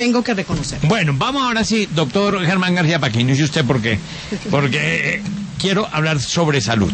tengo que reconocer. Bueno, vamos ahora sí, doctor Germán García Paquino, ¿y usted por qué? Porque quiero hablar sobre salud.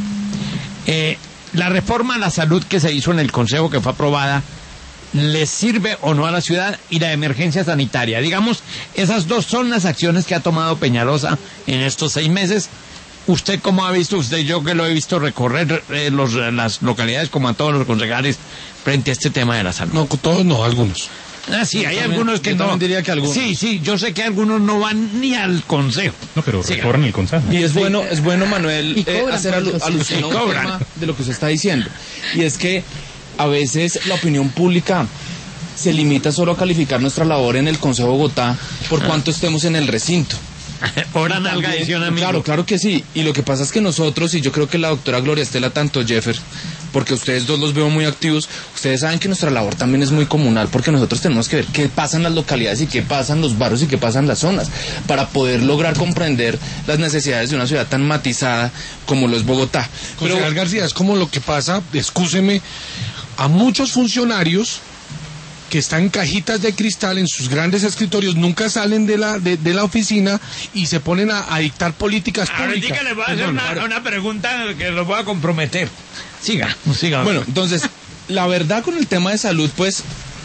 La reforma a la salud que se hizo en el Consejo, que fue aprobada, ¿le sirve o no a la ciudad? Y la emergencia sanitaria, digamos, esas dos son las acciones que ha tomado Peñalosa en estos 6 meses. ¿Usted cómo ha visto, usted, yo que lo he visto recorrer las localidades como a todos los concejales frente a este tema de la salud? No, todos no, algunos. Sí, hay algunos que yo no. También diría que algunos. Sí, yo sé que algunos no van ni al consejo. No, pero recorren el consejo. Y es bueno, Manuel, hacer alusión a un cobran. tema de lo que usted está diciendo. Y es que a veces la opinión pública se limita solo a calificar nuestra labor en el Consejo de Bogotá por cuanto estemos en el recinto. Hora nalga edición, amigo. Claro que sí. Y lo que pasa es que nosotros, y yo creo que la doctora Gloria Estela, tanto Jeffer, porque ustedes dos los veo muy activos, ustedes saben que nuestra labor también es muy comunal, porque nosotros tenemos que ver qué pasa en las localidades y qué pasa en los barrios y qué pasa en las zonas, para poder lograr comprender las necesidades de una ciudad tan matizada como lo es Bogotá. Concejal García, es como lo que pasa, excúseme, a muchos funcionarios que están en cajitas de cristal en sus grandes escritorios, nunca salen de la oficina y se ponen a dictar políticas públicas. Ahora le voy a hacer una pregunta que los voy a comprometer. Siga. Bueno, entonces, la verdad con el tema de salud, pues,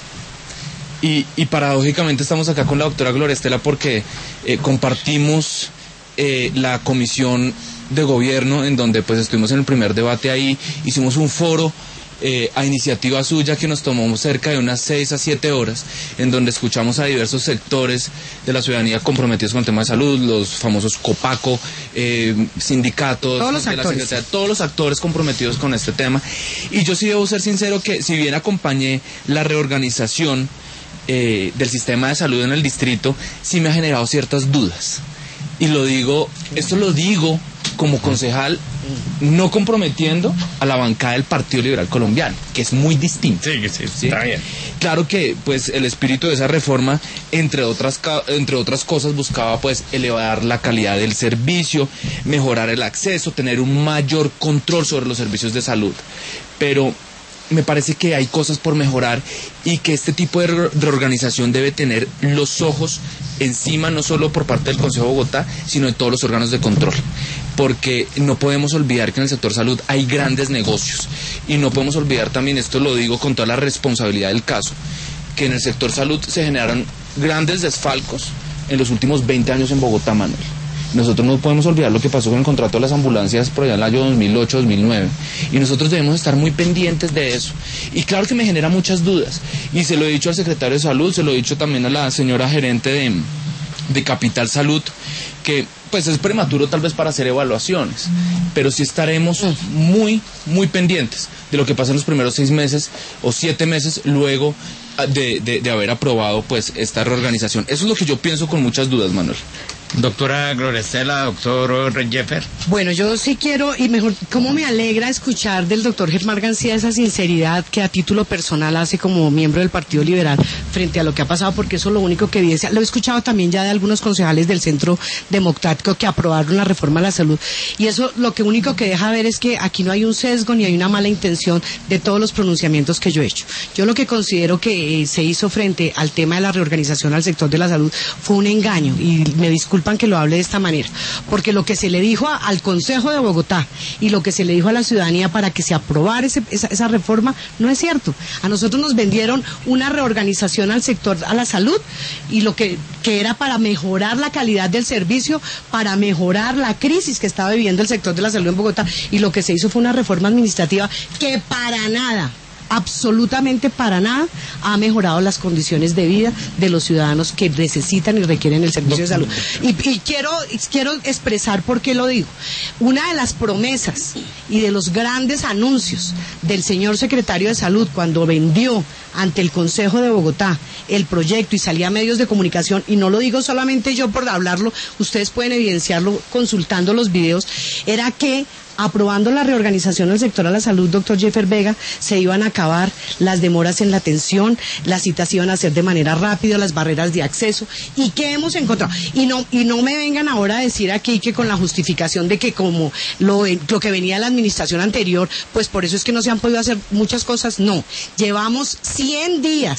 y paradójicamente estamos acá con la doctora Gloria Estela porque compartimos la comisión de gobierno en donde pues estuvimos en el primer debate ahí, hicimos un foro a iniciativa suya que nos tomó cerca de unas 6 a 7 horas, en donde escuchamos a diversos sectores de la ciudadanía comprometidos con el tema de salud, los famosos COPACO, sindicatos, todos los actores comprometidos con este tema. Y yo sí debo ser sincero que si bien acompañé la reorganización del sistema de salud en el distrito, sí me ha generado ciertas dudas. Y esto lo digo como concejal, no comprometiendo a la bancada del Partido Liberal Colombiano, que es muy distinto. Sí, está bien. Claro que pues el espíritu de esa reforma, entre otras cosas, buscaba pues elevar la calidad del servicio, mejorar el acceso, tener un mayor control sobre los servicios de salud. Pero me parece que hay cosas por mejorar y que este tipo de reorganización debe tener los ojos encima, no solo por parte del Consejo de Bogotá, sino de todos los órganos de control. Porque no podemos olvidar que en el sector salud hay grandes negocios. Y no podemos olvidar también, esto lo digo con toda la responsabilidad del caso, que en el sector salud se generaron grandes desfalcos en los últimos 20 años en Bogotá, Manuel. Nosotros no podemos olvidar lo que pasó con el contrato de las ambulancias por allá en el año 2008-2009. Y nosotros debemos estar muy pendientes de eso. Y claro que me genera muchas dudas. Y se lo he dicho al secretario de Salud, se lo he dicho también a la señora gerente de Capital Salud, que pues es prematuro tal vez para hacer evaluaciones, pero sí estaremos muy, muy pendientes de lo que pasa en los primeros 6 meses o 7 meses luego de haber aprobado pues esta reorganización. Eso es lo que yo pienso con muchas dudas, Manuel. Doctora Gloria Estela, doctor Jeffer. Bueno, yo sí quiero, y mejor, cómo me alegra escuchar del doctor Germán García esa sinceridad que a título personal hace como miembro del Partido Liberal frente a lo que ha pasado, porque eso es lo único que evidencia. Lo he escuchado también ya de algunos concejales del Centro Democrático que aprobaron la reforma a la salud, y eso lo que único que deja ver es que aquí no hay un sesgo ni hay una mala intención de todos los pronunciamientos que yo he hecho. Yo lo que considero que se hizo frente al tema de la reorganización al sector de la salud fue un engaño, y me disculpo que lo hable de esta manera, porque lo que se le dijo al Consejo de Bogotá y lo que se le dijo a la ciudadanía para que se aprobara esa reforma no es cierto. A nosotros nos vendieron una reorganización al sector, a la salud, y lo que era para mejorar la calidad del servicio, para mejorar la crisis que estaba viviendo el sector de la salud en Bogotá, y lo que se hizo fue una reforma administrativa que para nada, absolutamente para nada, ha mejorado las condiciones de vida de los ciudadanos que necesitan y requieren el servicio de salud. Y quiero expresar por qué lo digo. Una de las promesas y de los grandes anuncios del señor secretario de Salud cuando vendió ante el Consejo de Bogotá el proyecto y salía a medios de comunicación, y no lo digo solamente yo por hablarlo, ustedes pueden evidenciarlo consultando los videos, era que aprobando la reorganización del sector a la salud, doctor Jeffer Vega, se iban a acabar las demoras en la atención, las citas iban a ser de manera rápida, las barreras de acceso. ¿Y qué hemos encontrado? Y no me vengan ahora a decir aquí que con la justificación de que como lo que venía de la administración anterior, pues por eso es que no se han podido hacer muchas cosas. No, llevamos 100 días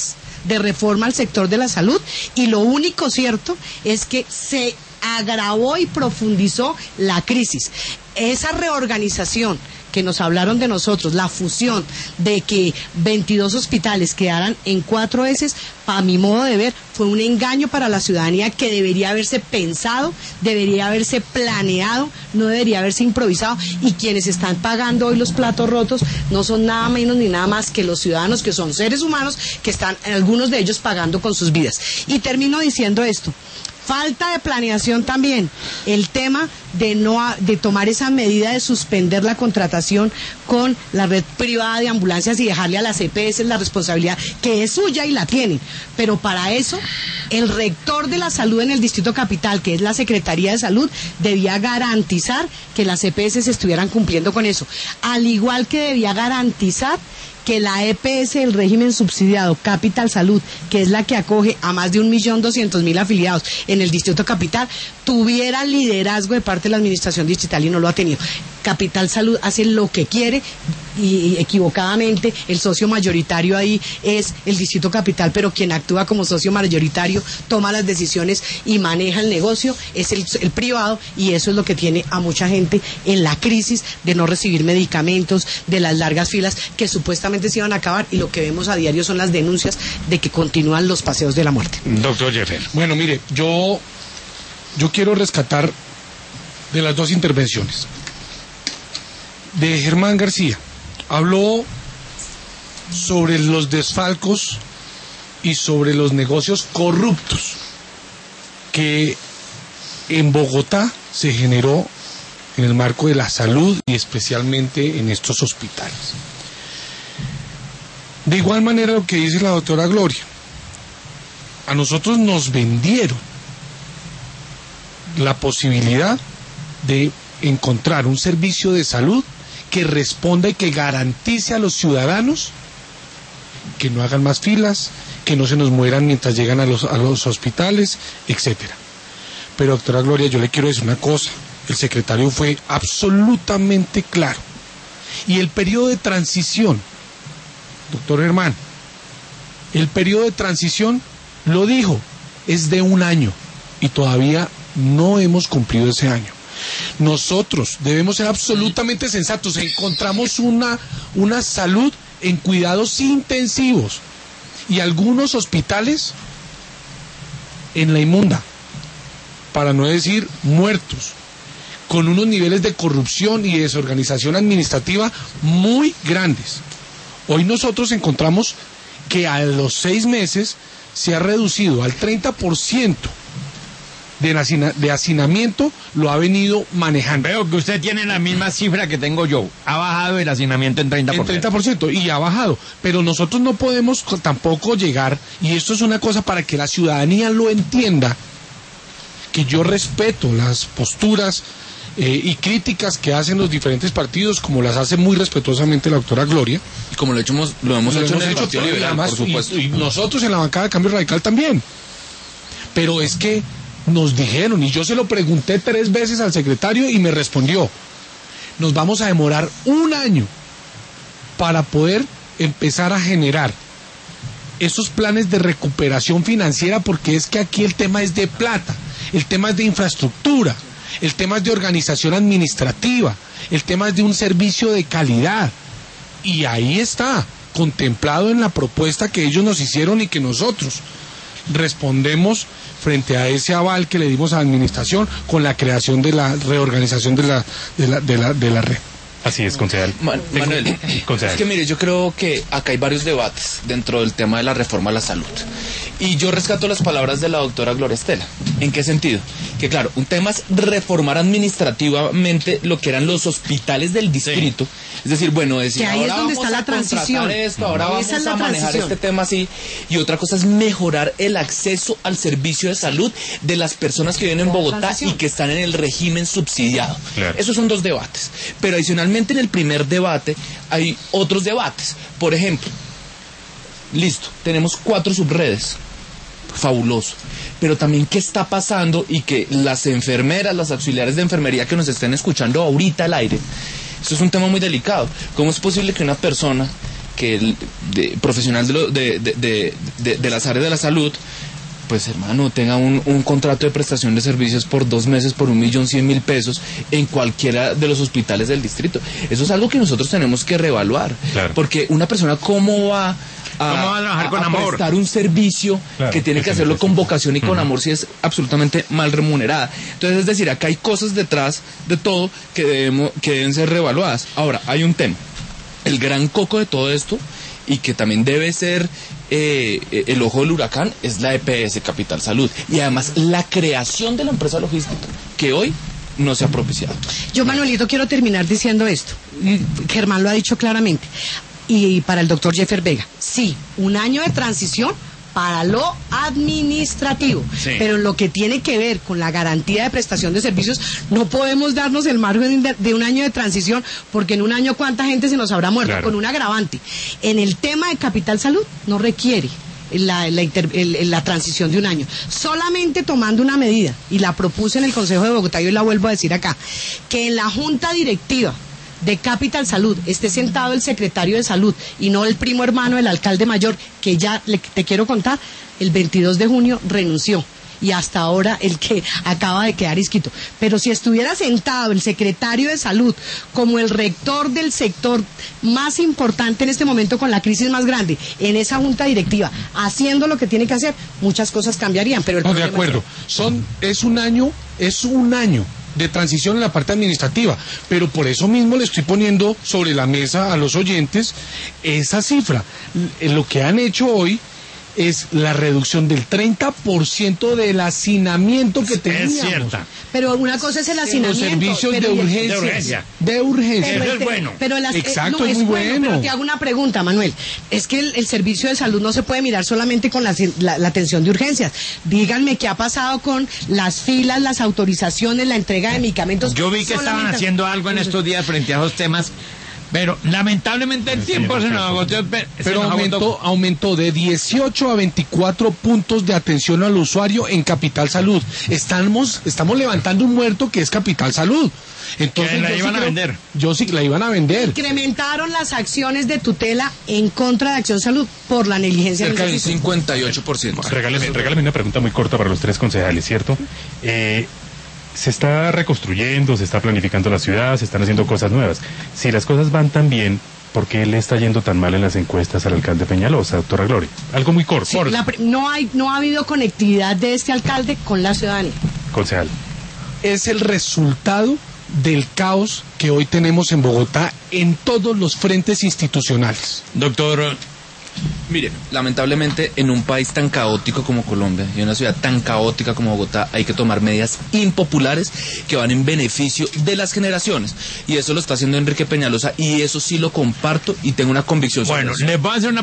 de reforma al sector de la salud, y lo único cierto es que se agravó y profundizó la crisis. Esa reorganización que nos hablaron de nosotros, la fusión de que 22 hospitales quedaran en 4 S, para mi modo de ver, fue un engaño para la ciudadanía que debería haberse pensado, debería haberse planeado, no debería haberse improvisado, y quienes están pagando hoy los platos rotos no son nada menos ni nada más que los ciudadanos, que son seres humanos, que están, algunos de ellos, pagando con sus vidas. Y termino diciendo esto. Falta de planeación también, el tema de tomar esa medida de suspender la contratación con la red privada de ambulancias y dejarle a las EPS la responsabilidad que es suya y la tienen. Pero para eso, el rector de la salud en el Distrito Capital, que es la Secretaría de Salud, debía garantizar que las EPS estuvieran cumpliendo con eso. Al igual que debía garantizar que la EPS del régimen subsidiado Capital Salud, que es la que acoge a más de 1.200.000 afiliados en el Distrito Capital, tuviera liderazgo de parte de la administración distrital, y no lo ha tenido. Capital Salud hace lo que quiere, y equivocadamente el socio mayoritario ahí es el Distrito Capital, pero quien actúa como socio mayoritario, toma las decisiones y maneja el negocio es el privado, y eso es lo que tiene a mucha gente en la crisis de no recibir medicamentos, de las largas filas que supuestamente se iban a acabar, y lo que vemos a diario son las denuncias de que continúan los paseos de la muerte. Doctor Jeffer. Bueno, mire, yo quiero rescatar de las dos intervenciones. De Germán García, habló sobre los desfalcos y sobre los negocios corruptos que en Bogotá se generó en el marco de la salud y especialmente en estos hospitales. De igual manera, lo que dice la doctora Gloria, a nosotros nos vendieron la posibilidad de encontrar un servicio de salud que responda y que garantice a los ciudadanos que no hagan más filas, que no se nos mueran mientras llegan a los hospitales, etcétera. Pero, doctora Gloria, yo le quiero decir una cosa, el secretario fue absolutamente claro, y el periodo de transición, doctor Germán, el periodo de transición, lo dijo, es de 1 año, y todavía no hemos cumplido ese año. Nosotros debemos ser absolutamente sensatos. Encontramos una salud en cuidados intensivos y algunos hospitales en la inmunda, para no decir muertos, con unos niveles de corrupción y desorganización administrativa muy grandes. Hoy nosotros encontramos que a los 6 meses se ha reducido al 30% de hacinamiento, lo ha venido manejando. Veo que usted tiene la misma cifra que tengo yo. Ha bajado el hacinamiento en 30%. En 30%, y ha bajado. Pero nosotros no podemos tampoco llegar, y esto es una cosa para que la ciudadanía lo entienda, que yo respeto las posturas y críticas que hacen los diferentes partidos, como las hace muy respetuosamente la doctora Gloria. Y como lo hemos hecho en el Partido Liberal, además, por supuesto. Y nosotros en la bancada de Cambio Radical también. Pero es que nos dijeron, y yo se lo pregunté 3 veces al secretario y me respondió, nos vamos a demorar 1 año para poder empezar a generar esos planes de recuperación financiera, porque es que aquí el tema es de plata, el tema es de infraestructura, el tema es de organización administrativa, el tema es de un servicio de calidad, y ahí está contemplado en la propuesta que ellos nos hicieron y que nosotros respondemos frente a ese aval que le dimos a la administración con la creación de la reorganización de la red. Así es, concejal. Manuel, concejal. Es que mire, yo creo que acá hay varios debates dentro del tema de la reforma a la salud. Y yo rescato las palabras de la doctora Gloria Estela. ¿En qué sentido? Que claro, un tema es reformar administrativamente lo que eran los hospitales del distrito. Sí. Es decir, bueno, decir, que ahí ahora es donde vamos está a la transición. Esto, ahora vamos Esa es la a manejar transición. este tema así. Y otra cosa es mejorar el acceso al servicio de salud de las personas que viven en Bogotá y que están en el régimen subsidiado. Claro. Esos son 2 debates. Pero adicionalmente en el primer debate hay otros debates. Por ejemplo, listo, tenemos 4 subredes. Fabuloso. Pero también qué está pasando, y que las enfermeras, las auxiliares de enfermería que nos estén escuchando ahorita al aire, eso es un tema muy delicado. ¿Cómo es posible que una persona profesional de las áreas de la salud, pues hermano, tenga un contrato de prestación de servicios por 2 meses por 1.100.000 pesos en cualquiera de los hospitales del distrito. Eso es algo que nosotros tenemos que reevaluar. Claro. Porque una persona, ¿cómo va a trabajar con amor? Prestar un servicio que tiene que hacerlo con vocación y con amor si es absolutamente mal remunerada? Entonces, es decir, acá hay cosas detrás de todo que deben ser reevaluadas. Ahora, hay un tema. El gran coco de todo esto, y que también debe ser el ojo del huracán, es la EPS Capital Salud. Y además la creación de la empresa logística, que hoy no se ha propiciado. Yo, Manuelito, quiero terminar diciendo esto. Germán lo ha dicho claramente. Y para el doctor Jeffer Vega, sí, un año de transición para lo administrativo, sí. Pero en lo que tiene que ver con la garantía de prestación de servicios, no podemos darnos el margen de un año de transición, porque en un año cuánta gente se nos habrá muerto, claro. Con un agravante. En el tema de Capital Salud no requiere la transición de un año, solamente tomando una medida, y la propuse en el Consejo de Bogotá, y hoy la vuelvo a decir acá, que en la junta directiva de Capital Salud esté sentado el secretario de Salud y no el primo hermano del alcalde mayor, que ya te quiero contar, el 22 de junio renunció y hasta ahora el que acaba de quedar inscrito. Pero si estuviera sentado el secretario de Salud como el rector del sector más importante en este momento, con la crisis más grande, en esa junta directiva, haciendo lo que tiene que hacer, muchas cosas cambiarían. Pero no, de acuerdo, es un año de transición en la parte administrativa, pero por eso mismo le estoy poniendo sobre la mesa a los oyentes esa cifra. Lo que han hecho hoy es la reducción del 30% del hacinamiento que teníamos. Es cierta. Pero una cosa es el hacinamiento. Los servicios de urgencia. Eso es bueno. Pero exacto, no, es muy bueno. Pero te hago una pregunta, Manuel. Es que el servicio de salud no se puede mirar solamente con la atención de urgencias. Díganme qué ha pasado con las filas, las autorizaciones, la entrega de medicamentos. Yo vi que estaban haciendo algo en estos días frente a esos temas. Pero lamentablemente el tiempo se nos agotó. Pero aumentó de 18 a 24 puntos de atención al usuario en Capital Salud. Estamos levantando un muerto que es Capital Salud. Entonces, que la iban a vender. Yo sí, la iban a vender. Incrementaron las acciones de tutela en contra de Acción Salud por la negligencia. Cerca del 58%. Regálame una pregunta muy corta para los 3 concejales, ¿cierto? Se está reconstruyendo, se está planificando la ciudad, se están haciendo cosas nuevas. Si las cosas van tan bien, ¿por qué le está yendo tan mal en las encuestas al alcalde Peñalosa, doctora Gloria? Algo muy corto. Sí, no ha habido conectividad de este alcalde con la ciudadanía. Concejal. Es el resultado del caos que hoy tenemos en Bogotá en todos los frentes institucionales. Doctor, mire, lamentablemente en un país tan caótico como Colombia y en una ciudad tan caótica como Bogotá hay que tomar medidas impopulares que van en beneficio de las generaciones, y eso lo está haciendo Enrique Peñalosa, y eso sí lo comparto y tengo una convicción sobre eso. Bueno, les voy a hacer una